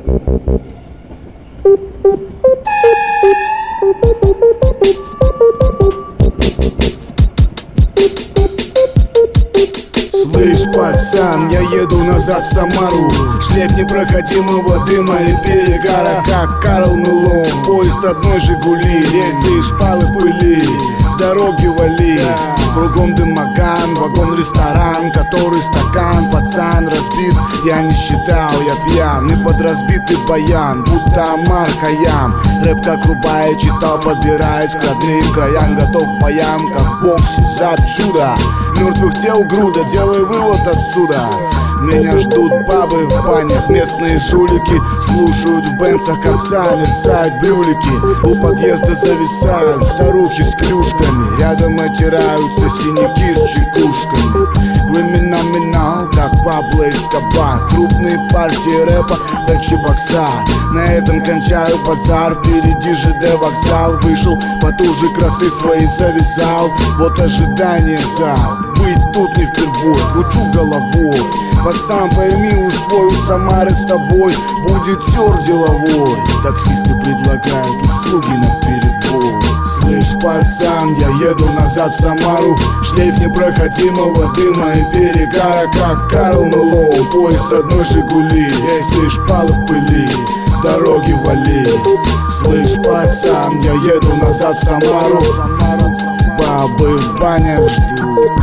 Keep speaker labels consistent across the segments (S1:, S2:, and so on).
S1: Слышь, пацан, я еду назад в Самару. Шлейф непроходимого дыма и перегара, как Карл Мелон. Поезд одной Жигули, рельсы и шпалы пыли. С дороги вали, кругом дымоган, вагон-ресторан, который стакан, пацан разбит. Я не считал, я пьян и под разбитый баян, будто Омар Хайям. Рэп как рубая, читал, подбираясь к родным краям. Готов к боям, как в боксе, за чудо. Мертвых тел груда, делай вывод отсюда. Меня ждут бабы в банях, местные жулики слушают в бенцах копца, мерцают брюлики. У подъезда зависают старухи с клюшками, рядом отираются синяки с чекушками. Криминал, как Пабло Эскобар. Крупные партии рэпа, как Чебоксар. На этом кончаю базар, впереди ЖД вокзал. Вышел, потуже красы свои завязал. Вот ожидание зал, быть тут не впервой, кручу головой. Пацан, пойми, усвой, у Самары с тобой будет тёр деловой. Таксисты предлагают услуги на перебой. Слышь, пацан, я еду назад в Самару. Шлейф непроходимого дыма и перегара, как Карл Мелон. Поезд родной Жигули, рельсы и шпалы в пыли. С дороги вали. Слышь, пацан, я еду назад в Самару. Бабы в банях ждут.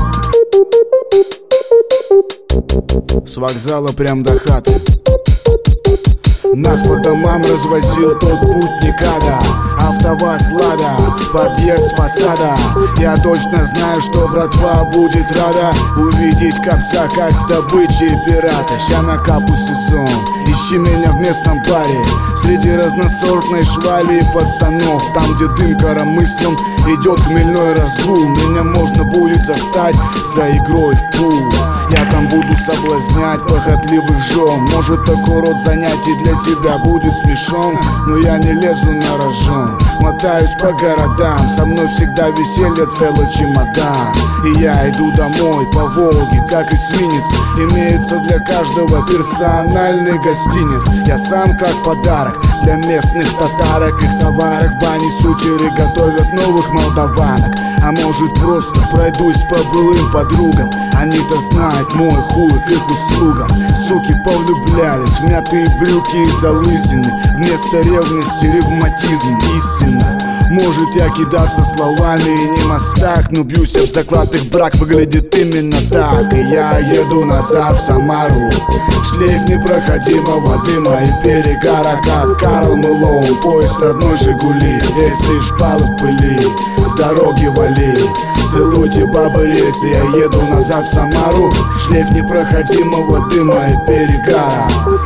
S1: С вокзала прям до хаты нас по домам развозил тот путь никогда. АвтоВАЗ Лада, подъезд с фасада. Я точно знаю, что братва будет рада увидеть копца как с добычей пирата. Ща на капу сезон, ищи меня в местном баре среди разносортной швали и пацанов. Там, где дым коромыслом идет хмельной разгул, меня можно будет застать за игрой в пул. Я там буду соблазнять похотливых жен. Может, такой род занятий для тебя будет смешон, но я не лезу на рожон. Мотаюсь по городам, со мной всегда веселье, целый чемодан. И я иду домой по Волге, как эсминец. Имеется для каждого персональный гостиниц. Я сам как подарок для местных татарок. Их товарок бани сутеры готовят новых молдаванок. А может, просто пройдусь по былым подругам. Они-то знают мой хуй к их услугам. Суки повлюблялись в мятые брюки и залысины. Вместо ревности ревматизм, истина. Может, я кидаться словами и не мастак, но бьюсь об заклад, их брак выглядит именно так. И я еду назад в Самару. Шлейф непроходимого дыма и перегара, как Карл Мелон. Поезд родной Жигули, рельсы и шпалы в пыли. С дороги вали, целуйте бабы рельсы. Я еду назад в Самару. Шлейф непроходимого дыма и перегара.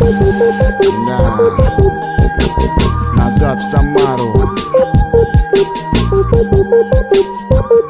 S1: Да. Назад в Самару.